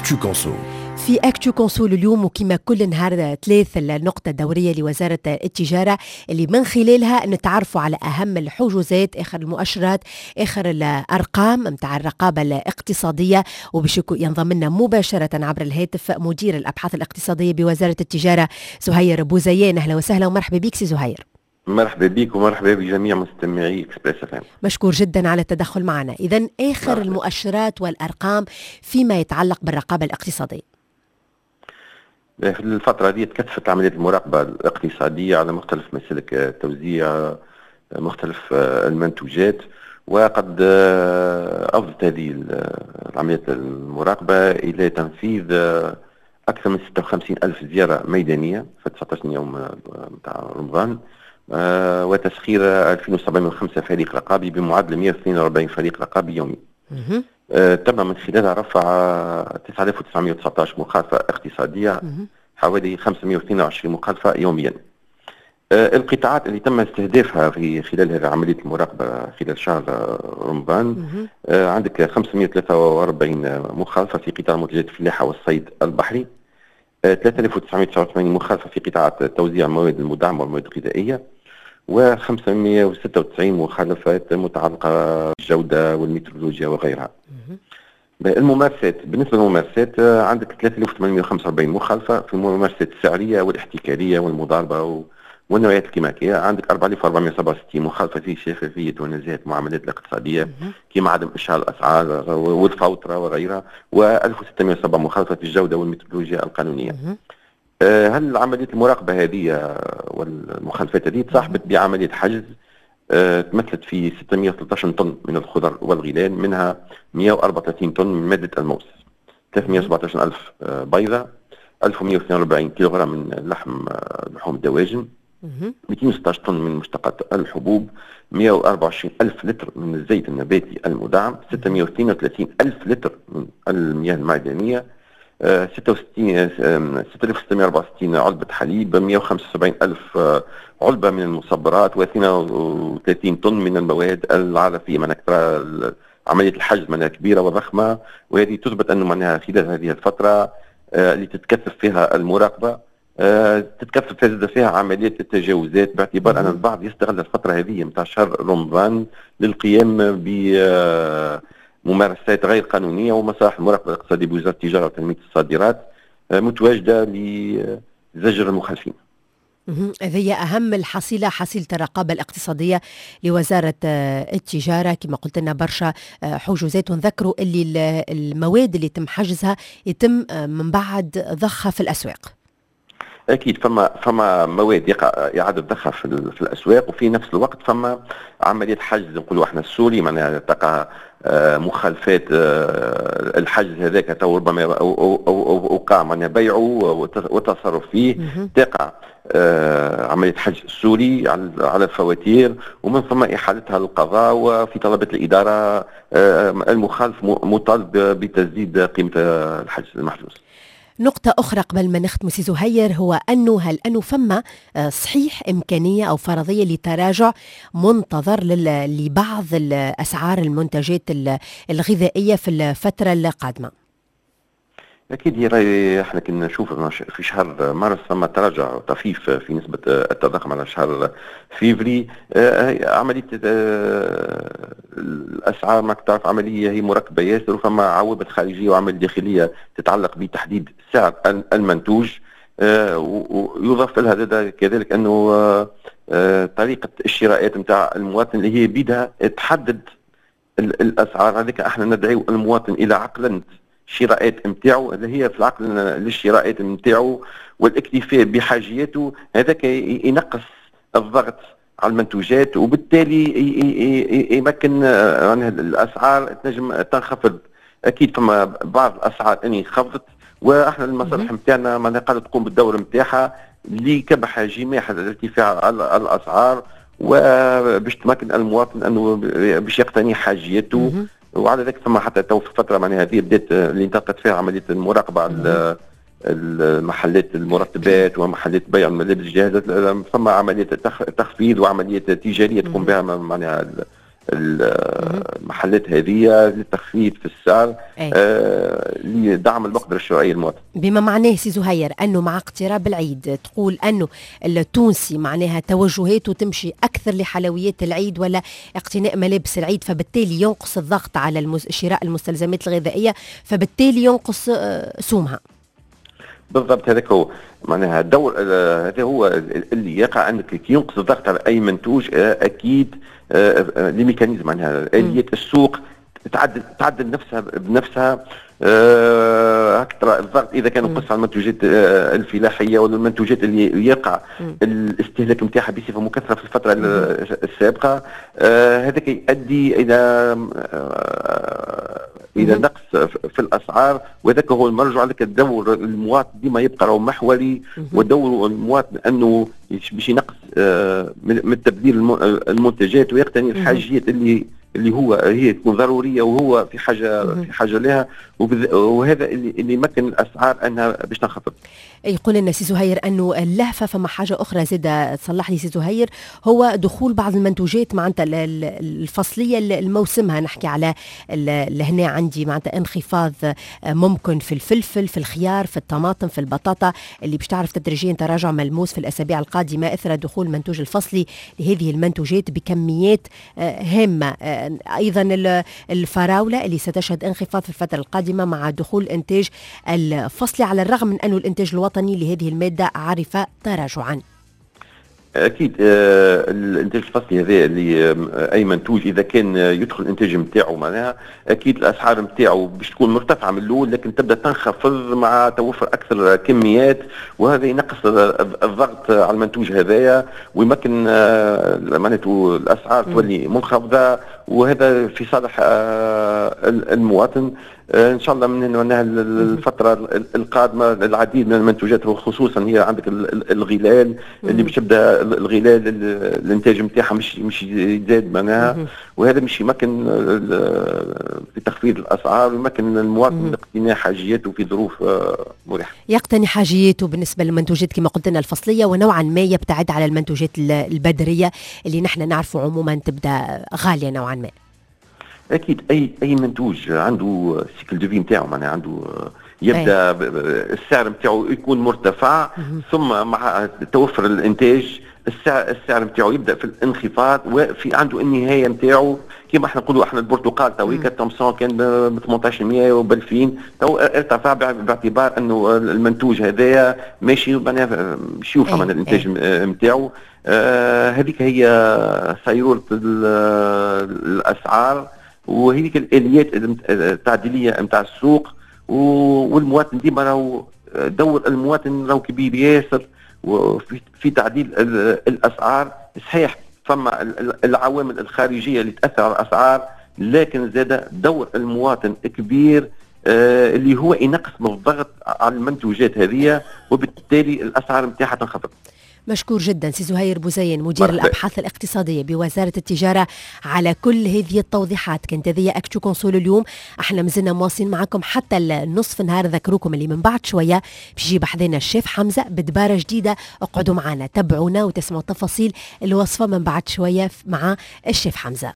أكتو كونسو. في أكتو كونسول اليوم وكما كل نهار ثلاث النقطة الدورية لوزارة التجارة اللي من خلالها نتعرفوا على أهم الحجوزات، آخر المؤشرات، آخر الأرقام متاع الرقابة الاقتصادية. وباش ينضم لنا مباشرة عبر الهاتف مدير الأبحاث الاقتصادية بوزارة التجارة زهير بوزيان. أهلا وسهلا ومرحبا بك سي زهير. مرحبا بك ومرحبا بجميع مستمعي اكسبريس FM. مشكور جدا على التدخل معنا. إذن آخر المؤشرات والأرقام فيما يتعلق بالرقابة الاقتصادية. في الفترة هذه تكثفت عملية المراقبة الاقتصادية على مختلف مسالك توزيع مختلف المنتوجات، وقد أفضت هذه عملية المراقبة إلى تنفيذ أكثر من 56 ألف زيارة ميدانية في 19 يوم متاع رمضان، وتسخير 2705 فريق رقابي بمعدل 142 فريق رقابي يومي. تم من خلالها رفع 9919 مخالفة اقتصادية، حوالي 522 مخالفة يوميا. القطاعات اللي تم استهدافها في خلال هذه عملية المراقبة خلال شهر رمضان، عندك 543 مخالفة في قطاع منتجات الفلاحة والصيد البحري، 3989 مخالفة في قطاعات توزيع المواد المدعمة والمواد الغذائية، و596 مخالفات متعلقة بالجودة والميترولوجيا وغيرها. الممارسات، بالنسبة للممارسات عندك 3845 مخالفة في الممارسات السعرية والاحتكارية والمضاربة والنوعيات الكيميائية، عندك 4467 مخالفة في شفافية ونزاهة المعاملات الاقتصادية كما عدم إشهار الأسعار والفوترة وغيرها، و1607 مخالفة في الجودة والميترولوجيا القانونية. هل عملية المراقبة هذه والمخالفات هذه تصاحبت بعملية حجز تمثلت في 613 طن من الخضر والغيلان، منها 134 طن من مادة الموس، 317 ألف بيضة، 1142 كيلوغرام من لحوم الدواجن، 216 طن من مشتقات الحبوب، 124 ألف لتر من الزيت النباتي المدعم، 632 ألف لتر من المياه المعدنية، 6664 علبة حليب، 175 ألف علبة من المصبرات، و32 طن من المواد العلفية. من أكثر عملية الحجز منها كبيرة وضخمة، وهذه تثبت أنه معناها خلال هذه الفترة اللي تتكثف فيها المراقبة تتكثف فيها عملية التجاوزات، باعتبار أن البعض يستغل الفترة هذه متاع شهر رمضان للقيام بممارسات غير قانونية. ومصالح المراقبة الاقتصادية بوزارة التجارة وتنمية الصادرات متواجدة لزجر المخالفين. هذه أهم الحصيلة، حصيلة الرقابة الاقتصادية لوزارة التجارة. كما قلت لنا برشا حجوزات، ونذكروا اللي المواد اللي تم حجزها يتم من بعد ضخها في الأسواق. اكيد فما مواد يقع اعاده ضخها في الاسواق، وفي نفس الوقت فما عمليه حجز نقولوا احنا السوري، معناها تقع مخالفات الحجز هذاك تو ربما اوقع معناها بيعه وتصرف فيه، تقع عمليه حجز السوري على الفواتير، ومن ثم احالتها للقضاء، وفي طلبة الاداره المخالف مطالب بتسديد قيمه الحجز المحجوز. نقطة أخرى قبل ما نختم سي زهير، هو هل أنه فما صحيح إمكانية أو فرضية لتراجع منتظر لبعض الأسعار المنتجات الغذائية في الفترة القادمة؟ أكيد احنا كنا نشوف في شهر مارس ثم تراجع طفيف في نسبة التضخم على شهر فيفري. عملية الأسعار ما تعرف عملية هي مركبة ياسر، وفما عوامل خارجية وعوامل داخلية تتعلق بتحديد سعر المنتوج، ويضاف لها كذلك أنه طريقة الشراءات نتاع المواطن اللي هي بيدها تحدد الأسعار. هذيك احنا ندعو المواطن إلى عقلنة الشراءات نتاعو، اللي هي في العقل للشراءات نتاعو والاكتفاء بحاجياته، هذاك ينقص الضغط على المنتوجات، وبالتالي يمكن الاسعار تنجم تنخفض. اكيد فما بعض الاسعار اني انخفضت، واحنا المصالح نتاعنا ما قاعده تقوم بالدور نتاعها لكبح جماح الارتفاع الاسعار، وباش تمكن المواطن انه باش يقتني حاجيته. وعلى ذلك ثم حتى تو في الفتره من هذه بدات اللي انطلقت فيها عمليه المراقبه على المحلات المرتبات ومحلات بيع الملابس الجاهزه، ثم عمليه تخفيض وعمليه تجاريه تقوم بها معناها المحلات المحلات هذه للتخفيض في السعر لدعم المقدرة الشرائية للمواطن. بما معناه سي زهير أنه مع اقتراب العيد تقول أنه التونسي معناها توجهاته تمشي أكثر لحلويات العيد ولا اقتناء ملابس العيد، فبالتالي ينقص الضغط على شراء المستلزمات الغذائية، فبالتالي ينقص سومها. بالضبط، هذاك هو معناها الدور. هذا هو اللي يقع عندك كي ينقص الضغط على اي منتوج. اكيد لي ميكانيزم معناها اليات السوق تعدل نفسها بنفسها. اكثر الضغط اذا كان ينقص على المنتوجات الفلاحيه ولا المنتوجات اللي يقع الاستهلاك نتاعها بصفه مكثره في الفتره السابقه. هذا يؤدي الى نقص في الاسعار، وذاك هو المرجع. لك الدور المواطن ديما يبقى راهو محوري، ودور المواطن انه باش ينقص من تبديل المنتجات ويقتني الحاجيات هي تكون ضروريه وهو في حاجه لها، وهذا اللي يمكن الاسعار انها باش تنخفض. يقول لنا سي زهير انه اللهفه فما حاجه اخرى زاده، تصلح لي سي زهير، هو دخول بعض المنتوجات معناتها الفصليه الموسمها. نحكي على هنا عندي معناتها انخفاض ممكن في الفلفل، في الخيار، في الطماطم، في البطاطا، اللي باش تعرف تدريجيا تراجع ملموس في الاسابيع القادمه اثر دخول المنتوج الفصلي لهذه المنتوجات بكميات هامه. ايضا الفراوله اللي ستشهد انخفاض في الفتره القادمه مع دخول الانتاج الفصلي، على الرغم من انه الانتاج الوطني لهذه الماده عرف تراجعا. اكيد الانتاج الفصلي هذا اللي اي منتوج اذا كان يدخل الانتاج نتاعو معناها اكيد الاسعار نتاعو باش تكون مرتفعه من الاول، لكن تبدا تنخفض مع توفر اكثر كميات، وهذا ينقص الضغط على المنتوج هذايا ويمكن معناته الاسعار تولي منخفضه، وهذا في صالح المواطن. ان شاء الله من الفتره القادمه العديد من المنتوجات، وخصوصا هي عندك الغلال اللي باش يبدا الغلال الانتاج نتاعها مش يزاد معناها، وهذا مش يمكن في تخفيض الاسعار ويمكن المواطن اقتناء حاجياته في ظروف مريحه. يقتني حاجياته بالنسبه للمنتوجات كما قلت لنا الفصليه، ونوعا ما يبتعد على المنتوجات البدريه اللي نحن نعرفوا عموما تبدا غاليه نوعا ما. اكيد اي منتوج عنده سيكل دو في نتاعو، معناها عنده يبدا السعر نتاعو يكون مرتفع، ثم مع توفر الانتاج السعر نتاعو يبدا في الانخفاض، وفي عنده النهايه نتاعو كما احنا نقولوا احنا البرتقال تويكا تومسون كان ب 1800 وب 2000 تو ارتفع باعتبار انه المنتوج هذايا ماشي معناها مش يوفى من الانتاج نتاعو. هذيك هي سيروره الاسعار، وهذيك الاليات التعديليه نتاع السوق، والمواطن ديما راهو دور المواطن راهو كبير ياسر وفي تعديل الاسعار. صحيح فما العوامل الخارجيه اللي تاثر على الاسعار، لكن زاد دور المواطن كبير اللي هو ينقص من الضغط على المنتوجات هذه، وبالتالي الاسعار نتاعها تنخفض. مشكور جدا سي زهير بوزين مدير الأبحاث الاقتصادية بوزارة التجارة على كل هذه التوضيحات. كانت هذه أكتو كونسول اليوم، احنا مازلنا مواصلين معكم حتى النصف نهار. ذكروكم اللي من بعد شوية بيجي بحذنا الشيف حمزة بدبارة جديدة، اقعدوا معنا تابعونا وتسمعوا تفاصيل الوصفة من بعد شوية مع الشيف حمزة.